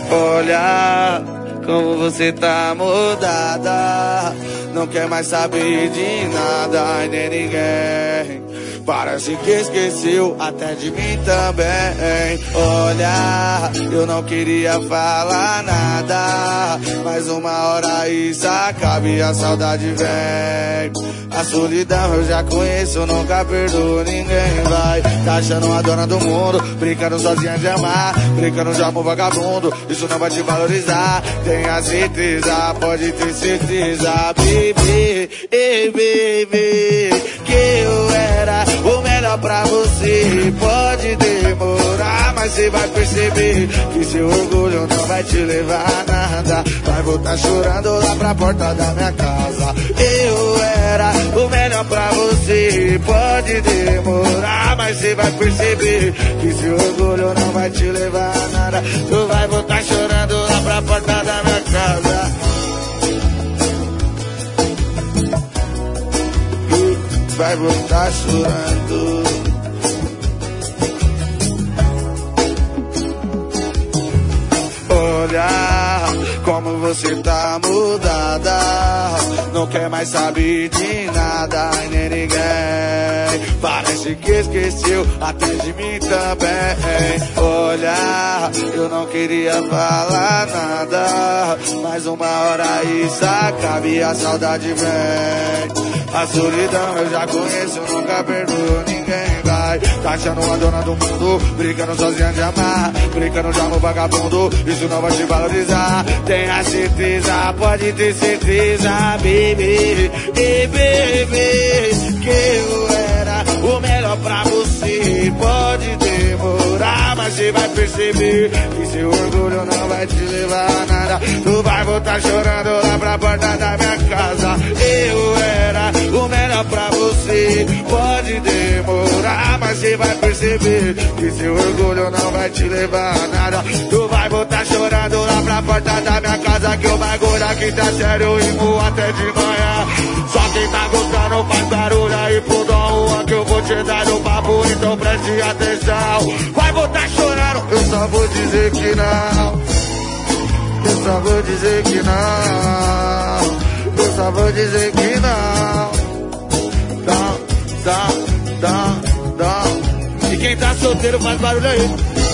Olha como você tá mudada, não quer mais saber de nada e nem ninguém. Parece que esqueceu até de mim também. Olha, eu não queria falar nada, mas uma hora isso acaba e a saudade vem. A solidão eu já conheço, nunca perdoo ninguém. Vai, tá achando uma dona do mundo, brincando sozinha de amar, brincando de amor vagabundo, isso não vai te valorizar. Tenha certeza, pode ter certeza, baby, hey baby, que eu era o melhor pra você. Pode demorar, mas você vai perceber que seu orgulho não vai te levar a nada. Vai voltar chorando lá pra porta da minha casa. Eu era o melhor pra você. Pode demorar, mas você vai perceber que seu orgulho não vai te levar a nada. Tu vai voltar chorando lá pra porta da minha casa. Vai voltar chorando. Olha como você tá mudada, não quer mais saber de nada e nem ninguém. Parece que esqueceu até de mim também. Olha, eu não queria falar nada, mas uma hora isso acaba e a saudade vem. A solidão eu já conheço, nunca perdoo ninguém. Vai, tá achando uma dona do mundo, brincando sozinha de amar, brincando de amor vagabundo, isso não vai te valorizar. Tenha certeza, pode ter certeza, baby, e baby, que eu era o melhor pra você. Pode demorar, mas você vai perceber que seu orgulho não vai te levar a nada. Tu vai voltar chorando lá pra porta da minha casa. Eu era o melhor pra você. Pode demorar, mas você vai perceber que seu orgulho não vai te levar a nada. Tu vai voltar chorando lá pra porta da minha casa, que o bagulho aqui tá sério e voa até de manhã. Só quem tá gostando faz barulho aí pro Dom Juan, que eu vou te dar no papo, então preste atenção. Vai voltar chorando, eu só vou dizer que não. Eu só vou dizer que não. Eu só vou dizer que não. Dá. E quem tá solteiro faz barulho aí.